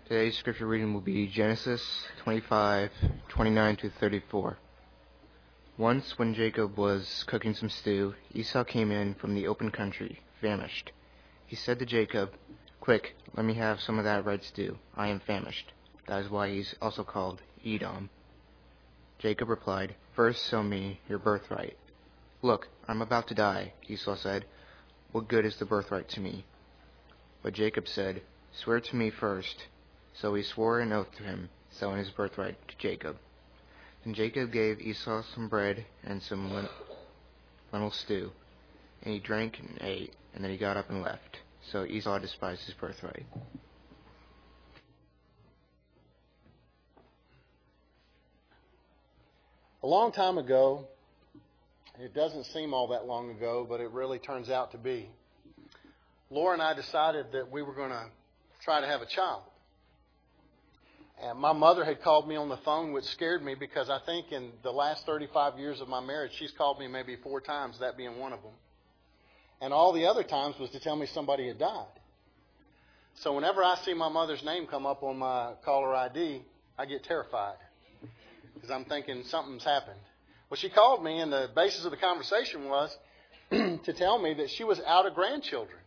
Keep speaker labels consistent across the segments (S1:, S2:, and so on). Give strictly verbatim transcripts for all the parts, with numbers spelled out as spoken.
S1: Today's scripture reading will be Genesis twenty-five, twenty-nine to thirty-four. Once when Jacob was cooking some stew, Esau came in from the open country, famished. He said to Jacob, "Quick, let me have some of that red stew. I am famished." That is why he's also called Edom. Jacob replied, "First sell me your birthright." "Look, I'm about to die," Esau said. "What good is the birthright to me?" But Jacob said, "Swear to me first." So he swore an oath to him, selling his birthright to Jacob. Then Jacob gave Esau some bread and some lentil stew, and he drank and ate, and then he got up and left. So Esau despised his birthright.
S2: A long time ago, it doesn't seem all that long ago, but it really turns out to be, Laura and I decided that we were going to try to have a child. And my mother had called me on the phone, which scared me because I think in the last thirty-five years of my marriage, she's called me maybe four times, that being one of them. And all the other times was to tell me somebody had died. So whenever I see my mother's name come up on my caller I D, I get terrified because I'm thinking something's happened. Well, she called me, and the basis of the conversation was to tell me that she was out of grandchildren.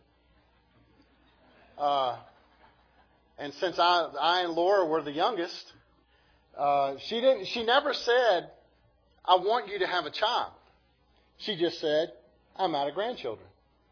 S2: Uh... And since I, I and Laura were the youngest, uh, she didn't. She never said, "I want you to have a child." She just said, "I'm out of grandchildren."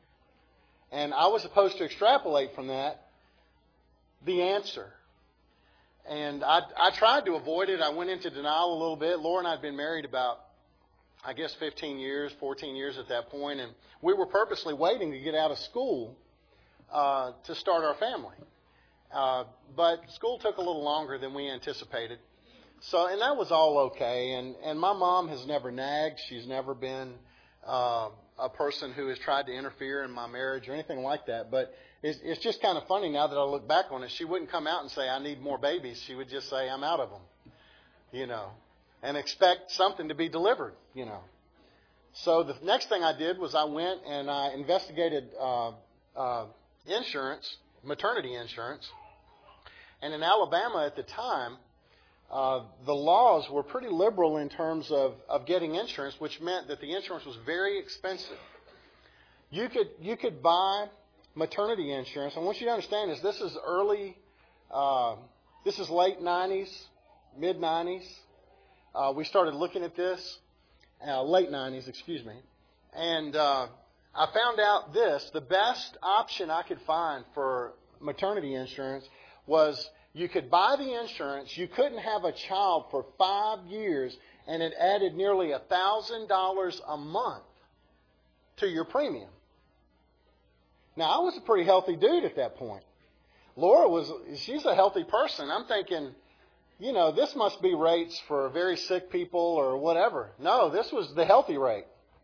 S2: And I was supposed to extrapolate from that the answer. And I, I tried to avoid it. I went into denial a little bit. Laura and I had been married about, I guess, fifteen years, fourteen years at that point. And we were purposely waiting to get out of school uh, to start our family. Uh, but school took a little longer than we anticipated. So, and that was all okay. And, and my mom has never nagged. She's never been uh, a person who has tried to interfere in my marriage or anything like that. But it's, it's just kind of funny now that I look back on it. She wouldn't come out and say, "I need more babies." She would just say, "I'm out of them," you know, and expect something to be delivered, you know. So the next thing I did was I went and I investigated uh, uh, insurance, maternity insurance. And in Alabama at the time, uh, the laws were pretty liberal in terms of, of getting insurance, which meant that the insurance was very expensive. You could you could buy maternity insurance. I want you to understand this. This is early, uh, this is late nineties, mid nineties. Uh, we started looking at this, uh, late nineties, excuse me. And uh, I found out this, the best option I could find for maternity insurance was you could buy the insurance, you couldn't have a child for five years, and it added nearly one thousand dollars a month to your premium. Now, I was a pretty healthy dude at that point. Laura was, she's a healthy person. I'm thinking, you know, this must be rates for very sick people or whatever. No, this was the healthy rate.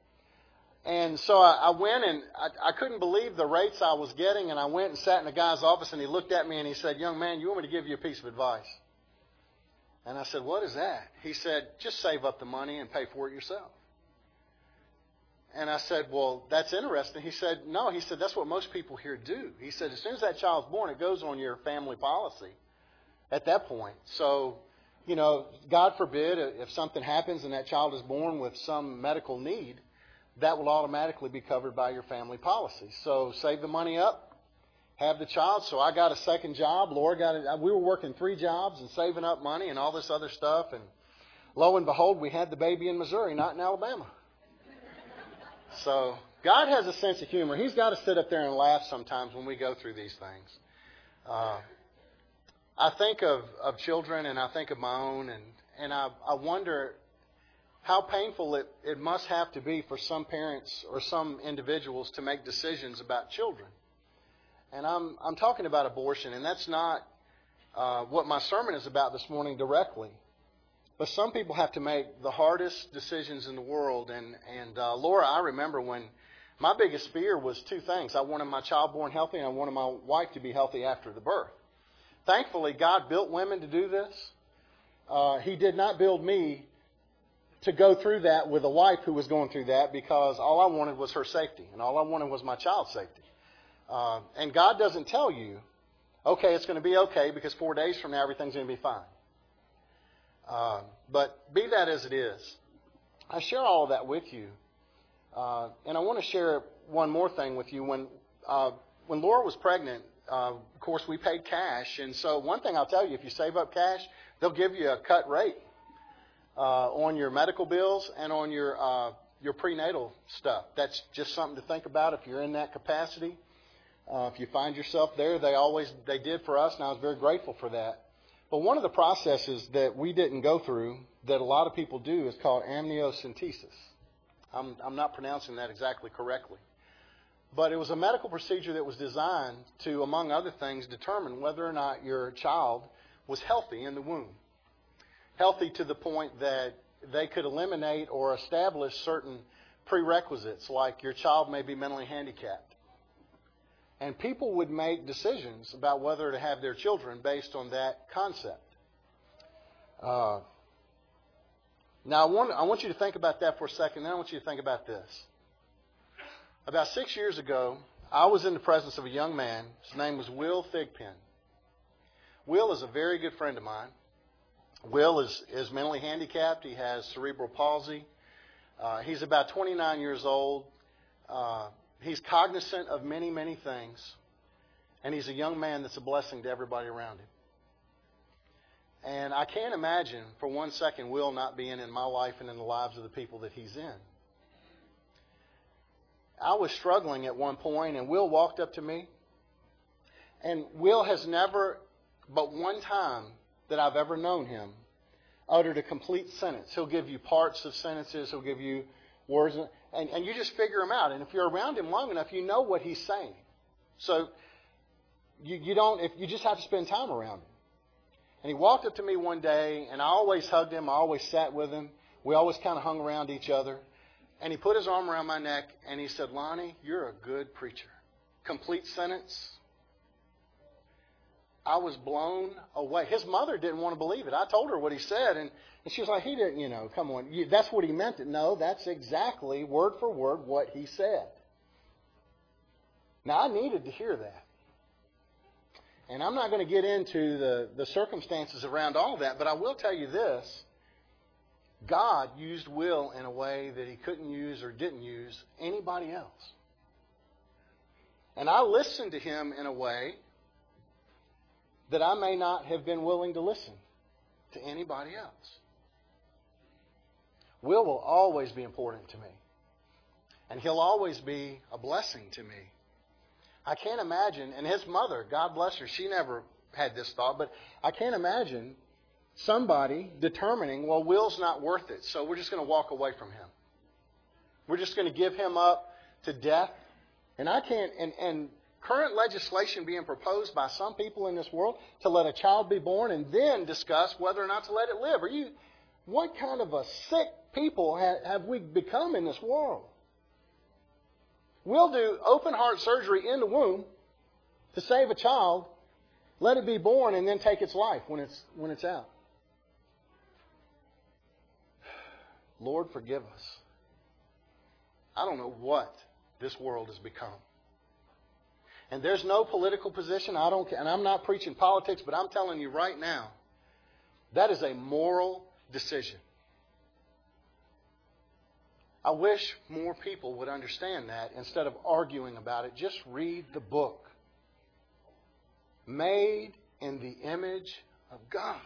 S2: And so I, I went and I, I couldn't believe the rates I was getting. And I went and sat in the guy's office and he looked at me and he said, "Young man, you want me to give you a piece of advice?" And I said, "What is that?" He said, "Just save up the money and pay for it yourself." And I said, "Well, that's interesting." He said, "No," he said, "that's what most people here do." He said, "As soon as that child's born, it goes on your family policy at that point. So, you know, God forbid if something happens and that child is born with some medical need, that will automatically be covered by your family policy. So save the money up, have the child." So I got a second job. Laura got it. We were working three jobs and saving up money and all this other stuff. And lo and behold, we had the baby in Missouri, not in Alabama. So God has a sense of humor. He's got to sit up there and laugh sometimes when we go through these things. Uh, I think of, of children and I think of my own, and, and I, I wonder how painful it, it must have to be for some parents or some individuals to make decisions about children. And I'm I'm talking about abortion, and that's not uh, what my sermon is about this morning directly. But some people have to make the hardest decisions in the world. And, and uh, Laura, I remember when my biggest fear was two things. I wanted my child born healthy, and I wanted my wife to be healthy after the birth. Thankfully, God built women to do this. Uh, he did not build me to go through that with a wife who was going through that, because all I wanted was her safety and all I wanted was my child's safety. Uh, and God doesn't tell you okay, it's going to be okay because four days from now everything's going to be fine. Uh, but be that as it is, I share all of that with you. Uh, and I want to share one more thing with you. When uh, when Laura was pregnant, uh, of course, we paid cash. And so one thing I'll tell you, if you save up cash, they'll give you a cut rate uh, on your medical bills and on your uh, your prenatal stuff. That's just something to think about if you're in that capacity. Uh, if you find yourself there, they always they did for us, and I was very grateful for that. But one of the processes that we didn't go through that a lot of people do is called amniocentesis. I'm, I'm not pronouncing that exactly correctly. But it was a medical procedure that was designed to, among other things, determine whether or not your child was healthy in the womb. Healthy to the point that they could eliminate or establish certain prerequisites, like your child may be mentally handicapped. And people would make decisions about whether to have their children based on that concept. Uh, now, I want, I want you to think about that for a second. Then I want you to think about this. About six years ago, I was in the presence of a young man. His name was Will Thigpen. Will is a very good friend of mine. Will is, is mentally handicapped. He has cerebral palsy. Uh, he's about twenty-nine years old. Uh, He's cognizant of many, many things. And he's a young man that's a blessing to everybody around him. And I can't imagine for one second Will not being in my life and in the lives of the people that he's in. I was struggling at one point, and Will walked up to me. And Will has never, but one time that I've ever known him, uttered a complete sentence. He'll give you parts of sentences. He'll give you words. And, and you just figure him out. And if you're around him long enough, you know what he's saying. So you, you don't, if you just have to spend time around him. And he walked up to me one day, and I always hugged him. I always sat with him. We always kind of hung around each other. And he put his arm around my neck, and he said, "Lonnie, you're a good preacher." Complete sentence. I was blown away. His mother didn't want to believe it. I told her what he said, and, and she was like, he didn't, you know, come on. You, that's what he meant. It. No, that's exactly word for word what he said. Now, I needed to hear that. And I'm not going to get into the, the circumstances around all that, but I will tell you this. God used Will in a way that he couldn't use or didn't use anybody else. And I listened to him in a way that I may not have been willing to listen to anybody else. Will will always be important to me. And he'll always be a blessing to me. I can't imagine, and his mother, God bless her, she never had this thought, but I can't imagine somebody determining, well, Will's not worth it, so we're just going to walk away from him. We're just going to give him up to death. And I can't, and, and current legislation being proposed by some people in this world to let a child be born and then discuss whether or not to let it live. Are you, what kind of a sick people have, have we become in this world? We'll do open heart surgery in the womb to save a child, let it be born, and then take its life when it's when it's out. Lord, forgive us. I don't know what this world has become. And there's no political position. I don't, and I'm not preaching politics, but I'm telling you right now, that is a moral decision. I wish more people would understand that instead of arguing about it. Just read the book. Made in the image of God.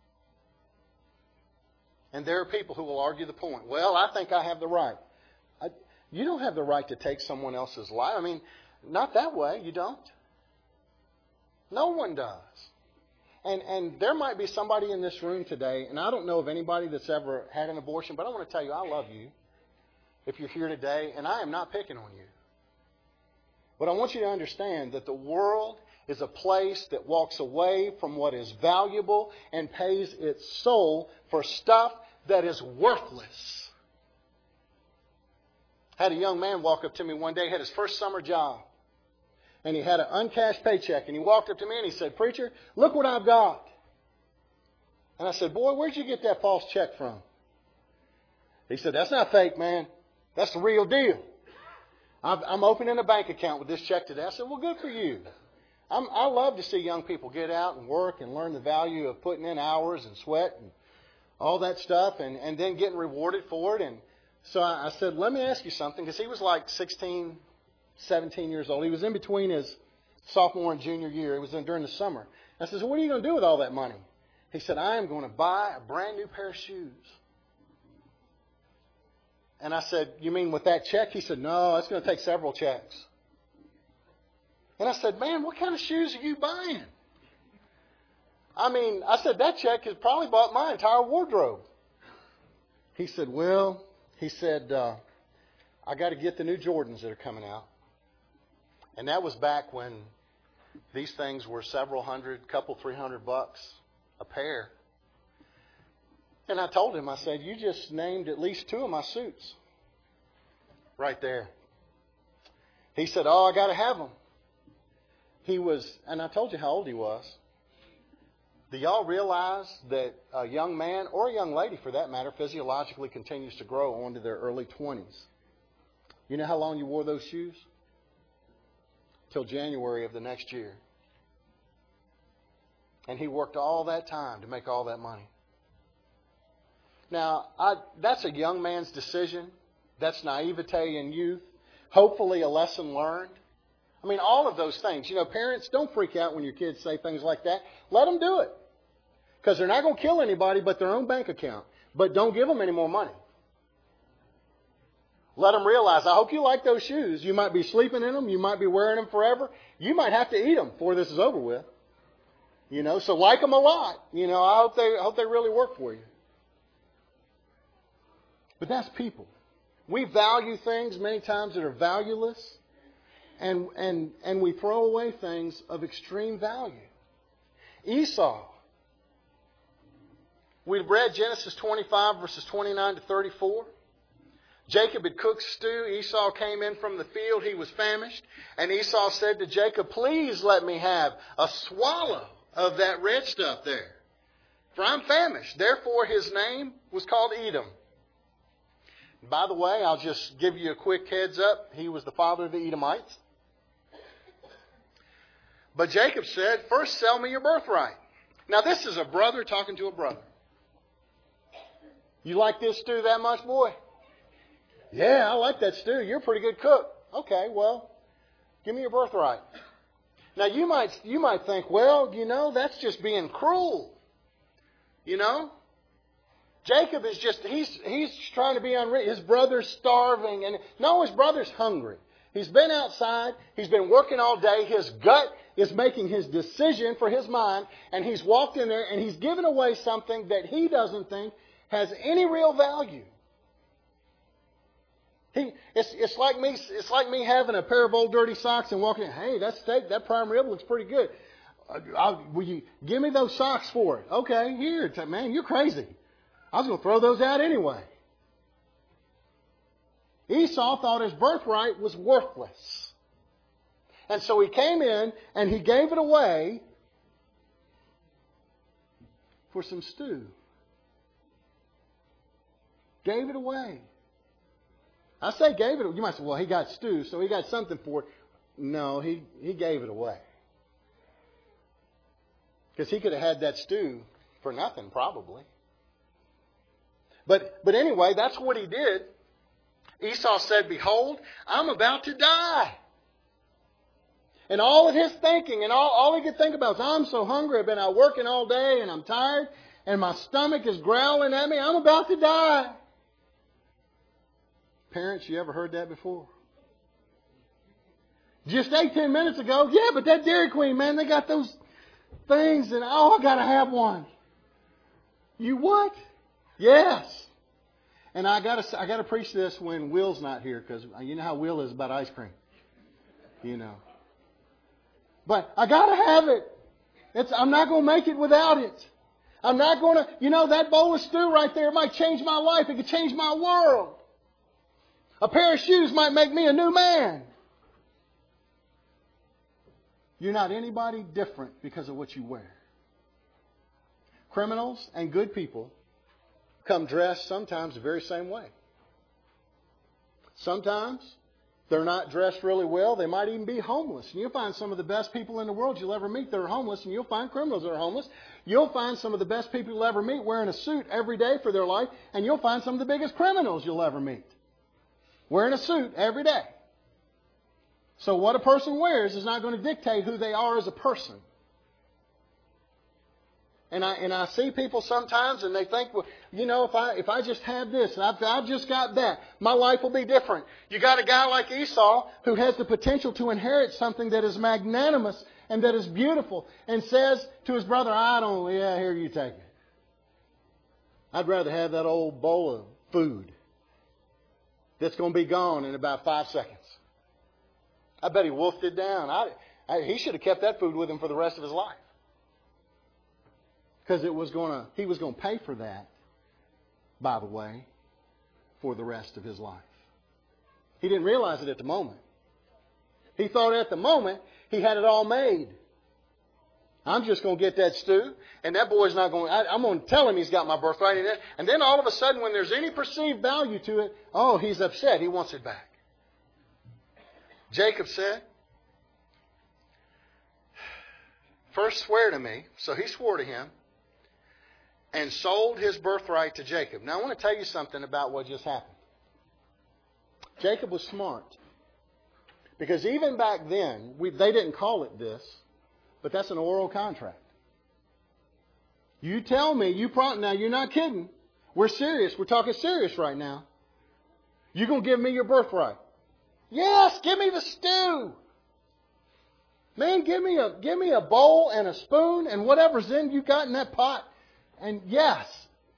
S2: And there are people who will argue the point. Well, I think I have the right. I, you don't have the right to take someone else's life. I mean, not that way. You don't. No one does. And and there might be somebody in this room today, and I don't know of anybody that's ever had an abortion, but I want to tell you, I love you if you're here today, and I am not picking on you. But I want you to understand that the world is a place that walks away from what is valuable and pays its soul for stuff that is worthless. I had a young man walk up to me one day, had his first summer job. And he had an uncashed paycheck. And he walked up to me and he said, "Preacher, look what I've got." And I said, "Boy, where'd you get that false check from?" He said, "That's not fake, man. That's the real deal. I'm opening a bank account with this check today." I said, "Well, good for you. I'm, I love to see young people get out and work and learn the value of putting in hours and sweat and all that stuff, and, and then getting rewarded for it. And so I, I said, let me ask you something, because he was like sixteen, seventeen years old. He was in between his sophomore and junior year. It was in, during the summer. I said, so what are you going to do with all that money? He said, I am going to buy a brand new pair of shoes. And I said, you mean with that check? He said, no, it's going to take several checks. And I said, man, what kind of shoes are you buying? I mean, I said, that check has probably bought my entire wardrobe. He said, well, he said, uh, I got to get the new Jordans that are coming out. And that was back when these things were several hundred, couple, three hundred bucks a pair. And I told him, I said, you just named at least two of my suits right there. He said, oh, I got to have them. He was, and I told you how old he was. Do y'all realize that a young man, or a young lady for that matter, physiologically continues to grow onto their early twenties? You know how long you wore those shoes? Till January of the next year. And he worked all that time to make all that money. Now, I, that's a young man's decision. That's naivete in youth. Hopefully a lesson learned. I mean, all of those things. You know, parents, don't freak out when your kids say things like that. Let them do it. Because they're not going to kill anybody but their own bank account. But don't give them any more money. Let them realize, I hope you like those shoes. You might be sleeping in them. You might be wearing them forever. You might have to eat them before this is over with. You know, so like them a lot. You know, I hope they, I hope they really work for you. But that's people. We value things many times that are valueless. And, and, and we throw away things of extreme value. Esau. We read Genesis twenty-five, verses twenty-nine to thirty-four. Jacob had cooked stew. Esau came in from the field. He was famished. And Esau said to Jacob, please let me have a swallow of that red stuff there. For I'm famished. Therefore his name was called Edom. By the way, I'll just give you a quick heads up. He was the father of the Edomites. But Jacob said, first sell me your birthright. Now this is a brother talking to a brother. You like this stew that much, boy? Yeah, I like that stew. You're a pretty good cook. Okay, well, give me your birthright. Now you might you might think, well, you know, that's just being cruel. You know? Jacob is just, he's he's trying to be unreasonable. His brother's starving. And no, his brother's hungry. He's been outside. He's been working all day. His gut is making his decision for his mind. And he's walked in there and he's given away something that he doesn't think has any real value. He, it's, it's like me. It's like me having a pair of old dirty socks and walking in. Hey, that steak, that prime rib looks pretty good. Uh, I'll, will you give me those socks for it? Okay, here, man, you're crazy. I was going to throw those out anyway. Esau thought his birthright was worthless, and so he came in and he gave it away for some stew. Gave it away. I say gave it. You might say, well, he got stew, so he got something for it. No, he, he gave it away. Because he could have had that stew for nothing, probably. But, but anyway, that's what he did. Esau said, behold, I'm about to die. And all of his thinking, and all, all he could think about is, I'm so hungry, I've been out working all day, and I'm tired, and my stomach is growling at me, I'm about to die. Parents, you ever heard that before? Just eight, ten minutes ago, yeah, but that Dairy Queen, man, they got those things, and oh, I got to have one. You what? Yes. And I got to I got to preach this when Will's not here, because you know how Will is about ice cream. You know. But I got to have it. It's, I'm not going to make it without it. I'm not going to, you know, that bowl of stew right there might change my life. It could change my world. A pair of shoes might make me a new man. You're not anybody different because of what you wear. Criminals and good people come dressed sometimes the very same way. Sometimes They're not dressed really well. They might even be homeless. And you'll find some of the best people in the world you'll ever meet that are homeless, and you'll find criminals that are homeless. You'll find some of the best people you'll ever meet wearing a suit every day for their life, and you'll find some of the biggest criminals you'll ever meet wearing a suit every day. So what a person wears is not going to dictate who they are as a person. And I and I see people sometimes, and they think, well, you know, if I if I just have this, and I've, I've just got that, my life will be different. You got a guy like Esau who has the potential to inherit something that is magnanimous and that is beautiful, and says to his brother, I don't, yeah, here you take it. I'd rather have that old bowl of food that's going to be gone in about five seconds. I bet he wolfed it down. I, I, he should have kept that food with him for the rest of his life. Because it was going to, he was going to pay for that, by the way, for the rest of his life. He didn't realize it at the moment. He thought at the moment he had it all made. I'm just going to get that stew, and that boy's not going. I, I'm going to tell him he's got my birthright in it. And then all of a sudden, when there's any perceived value to it, oh, he's upset. He wants it back. Jacob said, "First swear to me." So he swore to him, and sold his birthright to Jacob. Now, I want to tell you something about what just happened. Jacob was smart. Because even back then, we, they didn't call it this, but that's an oral contract. You tell me, you pro- now you're not kidding. We're serious. We're talking serious right now. You're going to give me your birthright. Yes, give me the stew. Man, give me a give me a bowl and a spoon and whatever's in you got in that pot. And yes,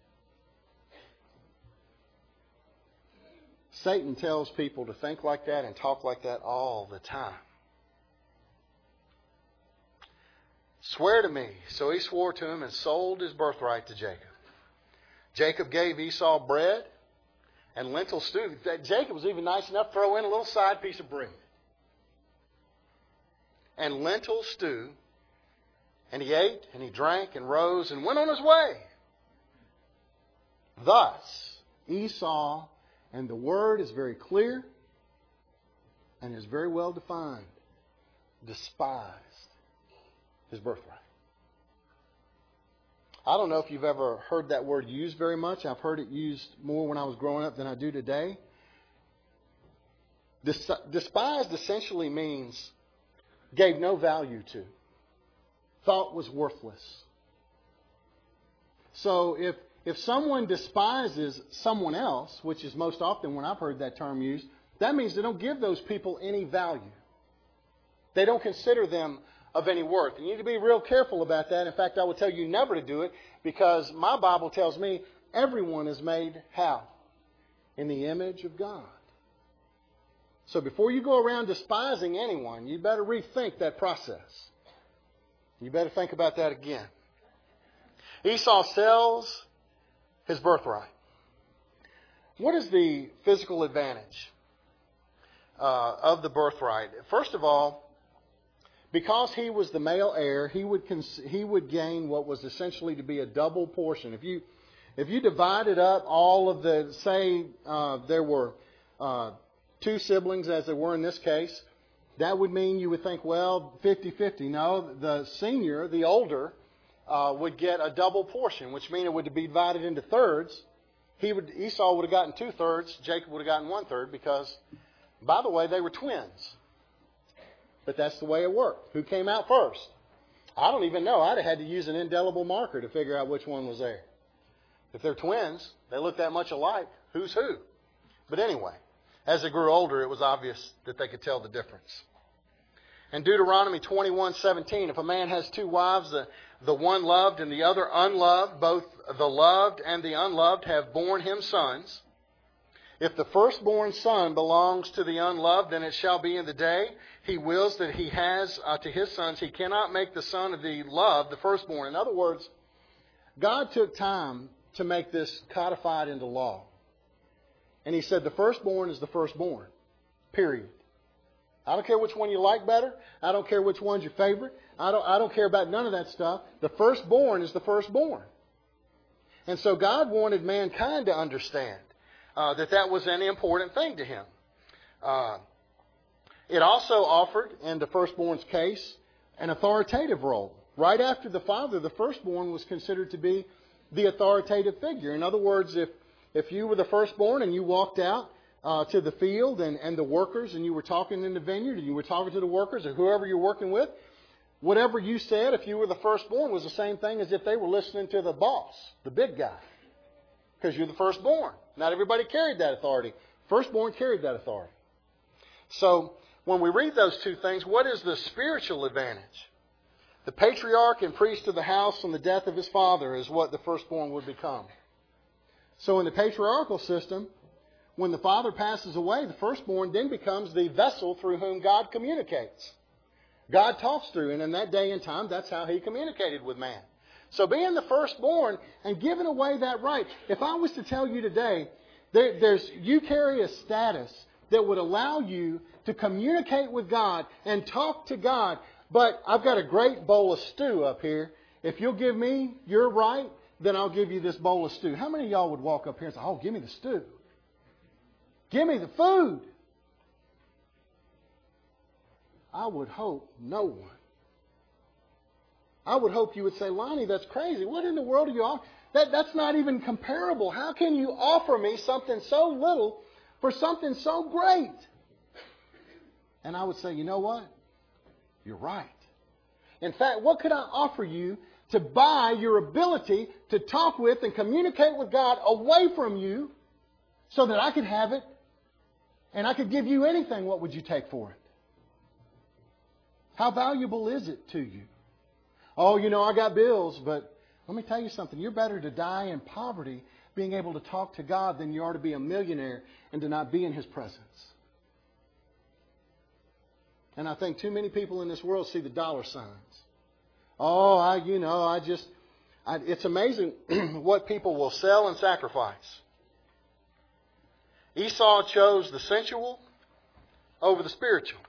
S2: Satan tells people to think like that and talk like that all the time. Swear to me. So he swore to him and sold his birthright to Jacob. Jacob gave Esau bread and lentil stew. Jacob was even nice enough to throw in a little side piece of bread. And lentil stew. And he ate and he drank and rose and went on his way. Thus, Esau, and the word is very clear and is very well defined, despised his birthright. I don't know if you've ever heard that word used very much. I've heard it used more when I was growing up than I do today. Des- despised essentially means gave no value to. Thought was worthless. So if if someone despises someone else, which is most often when I've heard that term used, that means they don't give those people any value. They don't consider them of any worth. And you need to be real careful about that. In fact, I would tell you never to do it, because my Bible tells me everyone is made how? In the image of God. So before you go around despising anyone, you better rethink that process. You better think about that again. Esau sells his birthright. What is the physical advantage uh, of the birthright? First of all, because he was the male heir, he would cons- he would gain what was essentially to be a double portion. If you if you divided up all of the, say uh, there were uh, two siblings as there were in this case, that would mean you would think, well, fifty-fifty. No, the senior, the older, uh, would get a double portion, which means it would be divided into thirds. He would Esau would have gotten two thirds. Jacob would have gotten one third, because, by the way, they were twins. But that's the way it worked. Who came out first? I don't even know. I'd have had to use an indelible marker to figure out which one was there. If they're twins, they look that much alike. Who's who? But anyway, as they grew older, it was obvious that they could tell the difference. In Deuteronomy twenty-one seventeen, if a man has two wives, the, the one loved and the other unloved, both the loved and the unloved have borne him sons. If the firstborn son belongs to the unloved, then it shall be in the day he wills that he has uh, to his sons. He cannot make the son of the loved the firstborn. In other words, God took time to make this codified into law. And he said the firstborn is the firstborn. Period. I don't care which one you like better. I don't care which one's your favorite. I don't, I don't care about none of that stuff. The firstborn is the firstborn. And so God wanted mankind to understand uh, that that was an important thing to him. Uh, It also offered, in the firstborn's case, an authoritative role. Right after the father, the firstborn was considered to be the authoritative figure. In other words, if, if you were the firstborn and you walked out uh, to the field and, and the workers and you were talking in the vineyard and you were talking to the workers or whoever you're working with, whatever you said, if you were the firstborn, was the same thing as if they were listening to the boss, the big guy. Because you're the firstborn. Not everybody carried that authority. Firstborn carried that authority. So, when we read those two things, what is the spiritual advantage? The patriarch and priest of the house on the death of his father is what the firstborn would become. So in the patriarchal system, when the father passes away, the firstborn then becomes the vessel through whom God communicates. God talks through, and in that day and time, that's how He communicated with man. So being the firstborn and giving away that right, if I was to tell you today, there, there's you carry a status that would allow you to communicate with God and talk to God, but I've got a great bowl of stew up here. If you'll give me your right, then I'll give you this bowl of stew. How many of y'all would walk up here and say, oh, give me the stew. Give me the food. I would hope no one. I would hope you would say, Lonnie, that's crazy. What in the world are you offering? That, that's not even comparable. How can you offer me something so little for something so great? And I would say, you know what? You're right. In fact, what could I offer you to buy your ability to talk with and communicate with God away from you so that I could have it and I could give you anything? What would you take for it? How valuable is it to you? Oh, you know, I got bills, but let me tell you something. You're better to die in poverty being able to talk to God than you are to be a millionaire and to not be in His presence. And I think too many people in this world see the dollar signs. Oh, I, you know, I just, I, it's amazing what people will sell and sacrifice. Esau chose the sensual over the spiritual.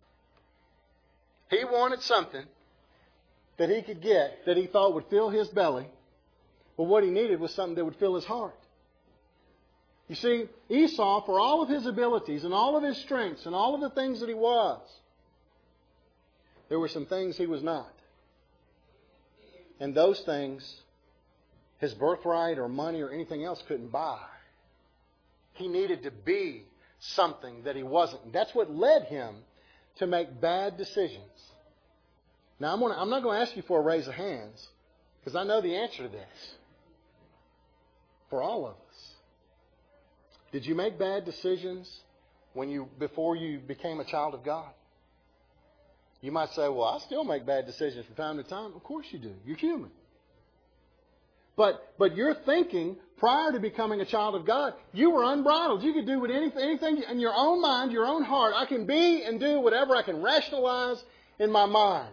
S2: He wanted something that he could get that he thought would fill his belly, but what he needed was something that would fill his heart. You see, Esau, for all of his abilities and all of his strengths and all of the things that he was, there were some things he was not. And those things, his birthright or money or anything else couldn't buy. He needed to be something that he wasn't. And that's what led him to make bad decisions. Now, I'm, gonna, I'm not going to ask you for a raise of hands, because I know the answer to this. For all of us. Did you make bad decisions when you before you became a child of God? You might say, well, I still make bad decisions from time to time. Of course you do. You're human. But but your thinking prior to becoming a child of God, you were unbridled. You could do with anything, anything in your own mind, your own heart. I can be and do whatever I can rationalize in my mind.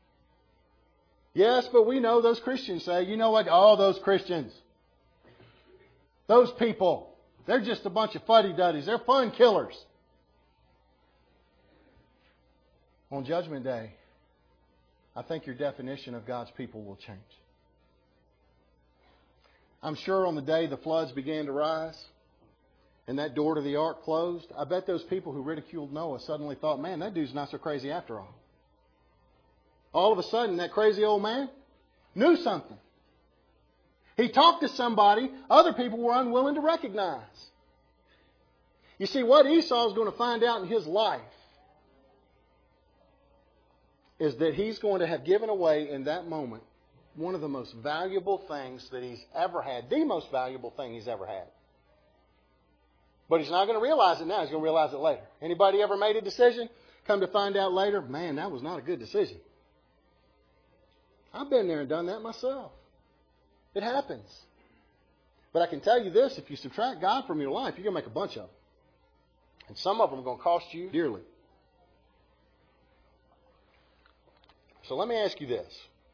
S2: Yes, but we know those Christians say, you know what? Oh, those Christians. Those people. They're just a bunch of fuddy-duddies. They're fun killers. On Judgment Day, I think your definition of God's people will change. I'm sure on the day the floods began to rise and that door to the ark closed, I bet those people who ridiculed Noah suddenly thought, man, that dude's not so crazy after all. All of a sudden, that crazy old man knew something. He talked to somebody other people were unwilling to recognize. You see, what Esau is going to find out in his life is that he's going to have given away in that moment one of the most valuable things that he's ever had. The most valuable thing he's ever had. But he's not going to realize it now. He's going to realize it later. Anybody ever made a decision? Come to find out later, man, that was not a good decision. I've been there and done that myself. It happens. But I can tell you this, if you subtract God from your life, you're going to make a bunch of them. And some of them are going to cost you dearly. So let me ask you this.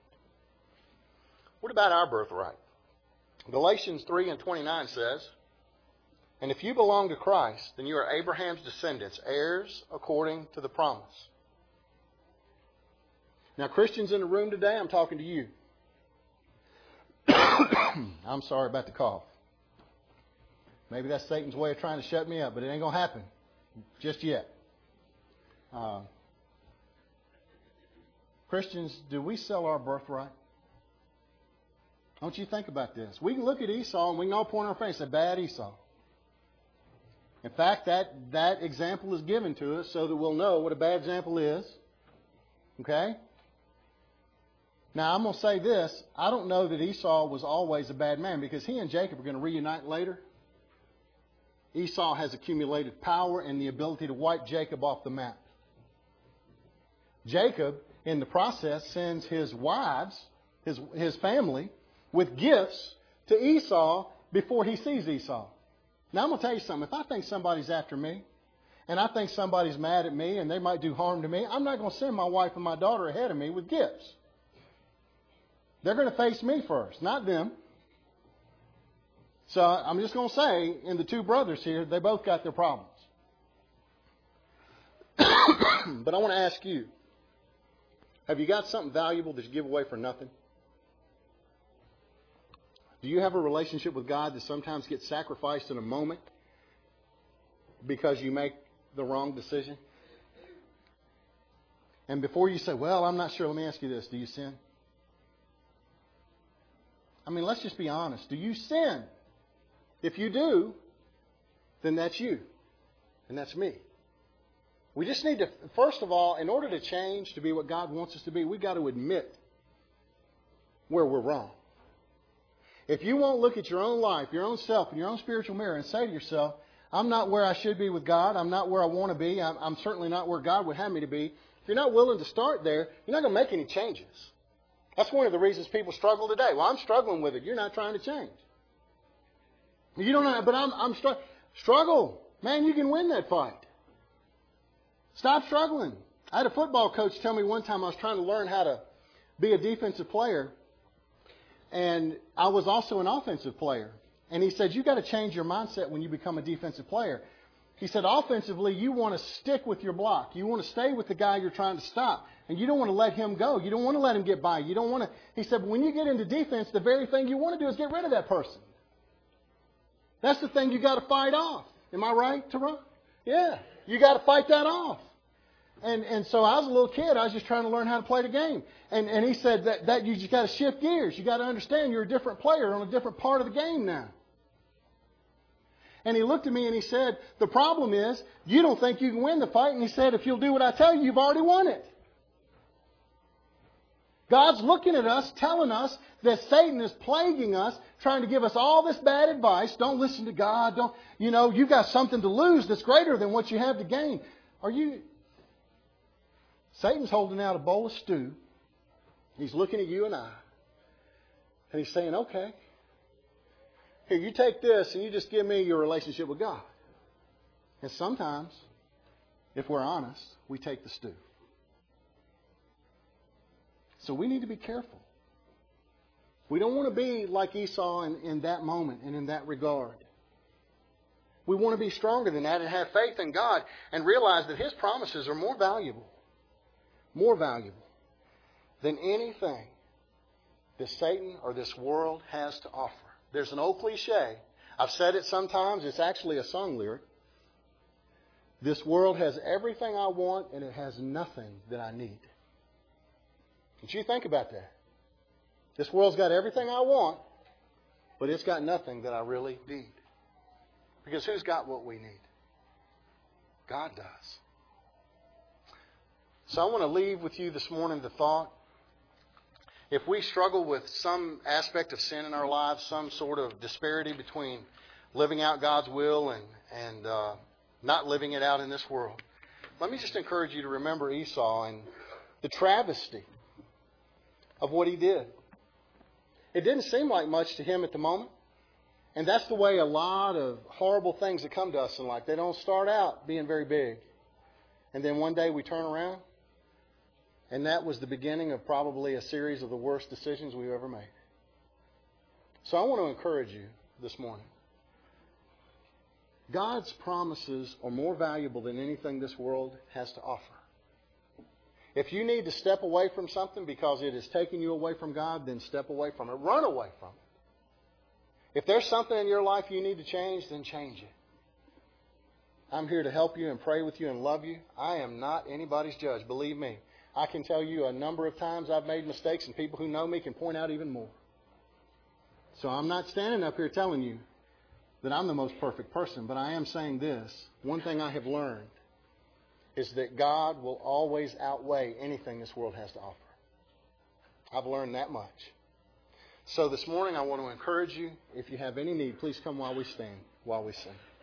S2: What about our birthright? Galatians three and twenty-nine says, and if you belong to Christ, then you are Abraham's descendants, heirs according to the promise. Now, Christians in the room today, I'm talking to you. I'm sorry about the cough. Maybe that's Satan's way of trying to shut me up, but it ain't going to happen just yet. Uh, Christians, do we sell our birthright? Don't you think about this? We can look at Esau and we can all point our face and say, bad Esau. In fact, that, that example is given to us so that we'll know what a bad example is. Okay? Now, I'm going to say this. I don't know that Esau was always a bad man because he and Jacob are going to reunite later. Esau has accumulated power and the ability to wipe Jacob off the map. Jacob, in the process, sends his wives, his, his family, with gifts to Esau before he sees Esau. Now, I'm going to tell you something. If I think somebody's after me, and I think somebody's mad at me, and they might do harm to me, I'm not going to send my wife and my daughter ahead of me with gifts. They're going to face me first, not them. So I'm just going to say, in the two brothers here, they both got their problems. But I want to ask you, have you got something valuable that you give away for nothing? Do you have a relationship with God that sometimes gets sacrificed in a moment because you make the wrong decision? And before you say, well, I'm not sure, let me ask you this. Do you sin? I mean, let's just be honest. Do you sin? If you do, then that's you. And that's me. We just need to, first of all, in order to change to be what God wants us to be, we've got to admit where we're wrong. If you won't look at your own life, your own self, and your own spiritual mirror and say to yourself, I'm not where I should be with God. I'm not where I want to be. I'm, I'm certainly not where God would have me to be. If you're not willing to start there, you're not going to make any changes. That's one of the reasons people struggle today. Well, I'm struggling with it. You're not trying to change. You don't know, but I'm, I'm str- struggle. Man, you can win that fight. Stop struggling. I had a football coach tell me one time I was trying to learn how to be a defensive player. And I was also an offensive player. And he said, you've got to change your mindset when you become a defensive player. He said, offensively, you want to stick with your block. You want to stay with the guy you're trying to stop. And you don't want to let him go. You don't want to let him get by. You don't want to. He said, but when you get into defense, the very thing you want to do is get rid of that person. That's the thing you got to fight off. Am I right, Teron? Yeah. You got to fight that off. And and so I was a little kid. I was just trying to learn how to play the game. And and he said that, that you just got to shift gears. You got to understand you're a different player on a different part of the game now. And he looked at me and he said, the problem is you don't think you can win the fight. And he said, if you'll do what I tell you, you've already won it. God's looking at us, telling us that Satan is plaguing us, trying to give us all this bad advice. Don't listen to God. Don't, you know, you've got something to lose that's greater than what you have to gain. Are you... Satan's holding out a bowl of stew. He's looking at you and I. And he's saying, okay, here, you take this and you just give me your relationship with God. And sometimes, if we're honest, we take the stew. So we need to be careful. We don't want to be like Esau in, in that moment and in that regard. We want to be stronger than that and have faith in God and realize that His promises are more valuable. More valuable than anything that Satan or this world has to offer. There's an old cliche. I've said it sometimes. It's actually a song lyric. This world has everything I want and it has nothing that I need. Don't you think about that? This world's got everything I want, but it's got nothing that I really need. Because who's got what we need? God does. So I want to leave with you this morning the thought, if we struggle with some aspect of sin in our lives, some sort of disparity between living out God's will and, and uh, not living it out in this world, let me just encourage you to remember Esau and the travesty of what he did. It didn't seem like much to him at the moment. And that's the way a lot of horrible things that come to us in life. They don't start out being very big. And then one day we turn around. And that was the beginning of probably a series of the worst decisions we've ever made. So I want to encourage you this morning. God's promises are more valuable than anything this world has to offer. If you need to step away from something because it is taking you away from God, then step away from it. Run away from it. If there's something in your life you need to change, then change it. I'm here to help you and pray with you and love you. I am not anybody's judge, believe me. I can tell you a number of times I've made mistakes, and people who know me can point out even more. So I'm not standing up here telling you that I'm the most perfect person, but I am saying this. One thing I have learned is that God will always outweigh anything this world has to offer. I've learned that much. So this morning I want to encourage you, if you have any need, please come while we stand, while we sing.